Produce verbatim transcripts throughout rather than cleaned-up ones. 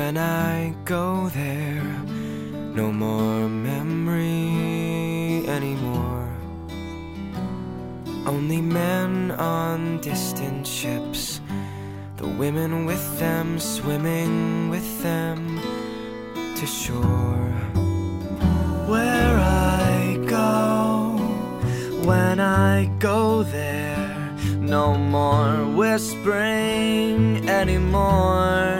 when I go there. No more memory anymore. Only men on distant ships, the women with them, swimming with them to shore. Where I go, when I go there, no more whispering anymore.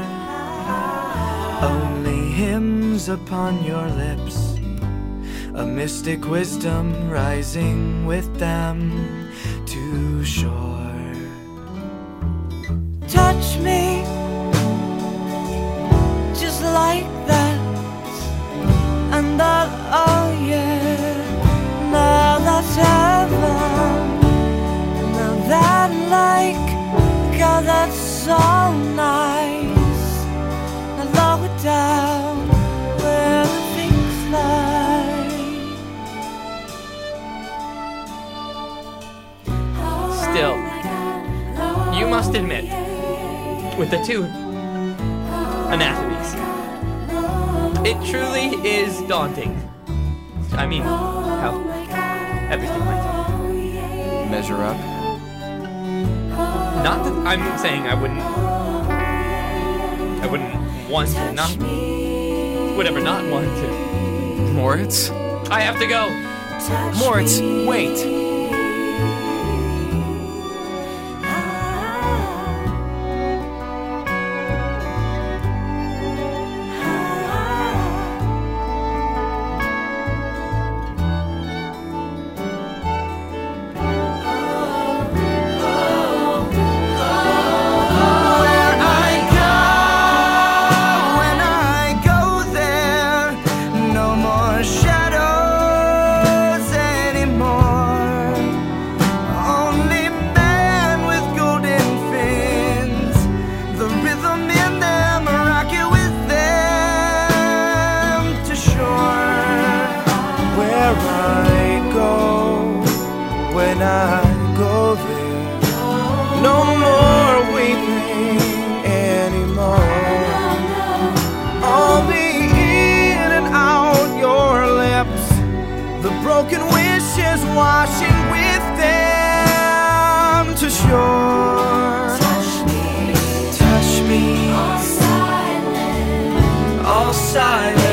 Only hymns upon your lips, a mystic wisdom rising with them to shore. Touch me just like that, and that, oh yeah, now that's heaven. Now that, like, God, that's so nice. Now lower down where the things lie. Still, you must admit, with the two anatomies, it truly is daunting. I mean, how everything went. Measure up. Not that I'm saying I wouldn't, I wouldn't want to, not, would ever not want to. Moritz? I have to go. Moritz, wait. When I go there, no more weeping anymore. Only in and out your lips, the broken wishes washing with them to shore. Touch me, touch me, all silent, all silent.